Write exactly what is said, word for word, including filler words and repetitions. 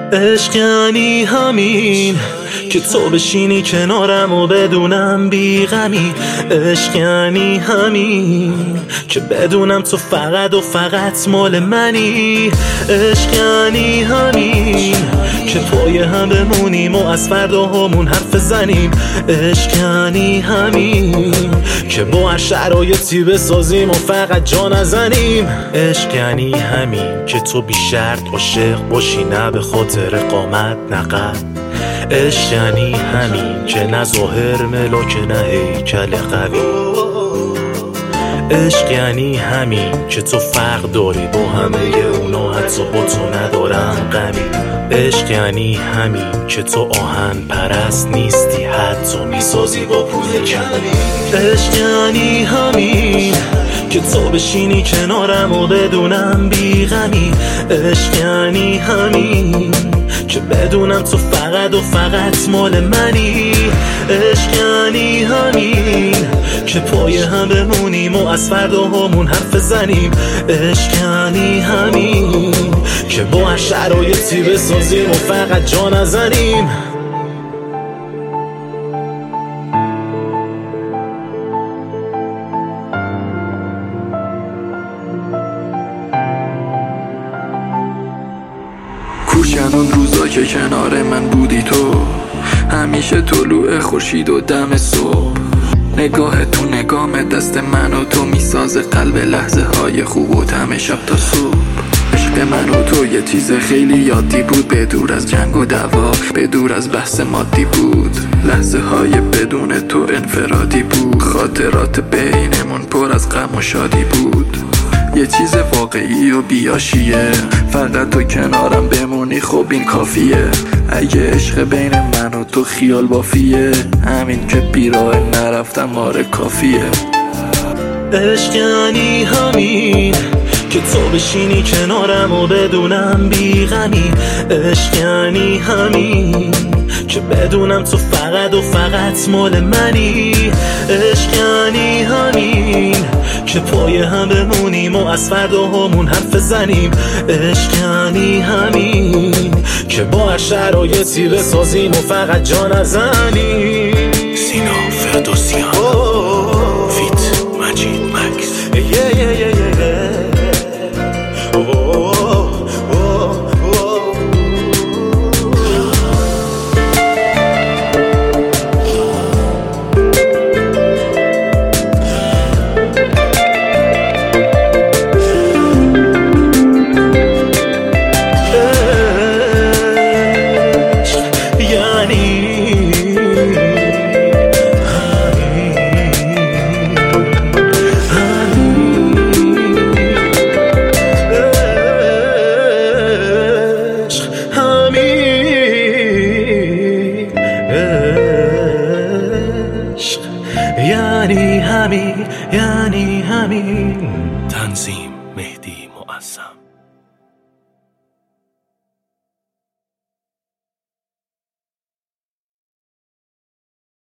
عشق یعنی همین که تو بشینی کنارم و بدونم بیغمی. عشق یعنی همین که بدونم تو فقط و فقط مال منی. عشق یعنی همین که پای هم بمونیم و از فرداهامون حرف زنیم. عشق یعنی همین که با هر شرایطی بسازیم و فقط جا نزنیم. عشق یعنی همین که تو بی شرط عاشق باشی، نه به خاطر قامت نه قد. عشق یعنی همین که نه ظاهر ملاک نه هیکل قوی. عشق یعنی همین که تو فرق داری با همه اونا، حتی با تو ندارم غمی. عشق یعنی همین که تو آهن پرست نیستی، حتی میسازی با پول کمی. عشق یعنی همین که تو بشینی کنارم و بدونم بیغمی. عشق یعنی همین که بدونم تو فقط و فقط مال منی. عشق یعنی همین که پای هم بمونیم و از فرداهامون حرف زنیم. عشق یعنی همین که با هر شرایطی بسازیم و فقط جا نزنیم. کوشن اون روزا که کنار من بودی تو، همیشه طلوع خورشید و دم صبح. نگاه تو نگام دست من و تو میسازه قلب لحظه های خوب و دم شب تا صبح. عشق من و تو یه چیز خیلی یادی بود، به دور از جنگ و دعوا، به دور از بحث مادی بود. لحظه های بدون تو انفرادی بود، خاطرات بینمون پر از غم و شادی بود. یه چیز واقعی و بیاشیه، فقط تو کنارم بمونی خب این کافیه. اگه عشق بین من و تو خیال بافیه، همین که بیراه نرفتم آره کافیه. عشق یعنی همین که تو بشینی کنارم و بدونم بیغمی. عشق یعنی همین که بدونم تو فقط و فقط مال منی. عشق یعنی همین که پای هم بمونیم و از فرداهامون حرف زنیم. عشق یعنی همین که با هر شرایطی بسازیم و فقط جا نزنیم. سینا فردوسیان فیت مجید مکس. یعنی همین، یعنی همین. تنظیم مهدی معظم.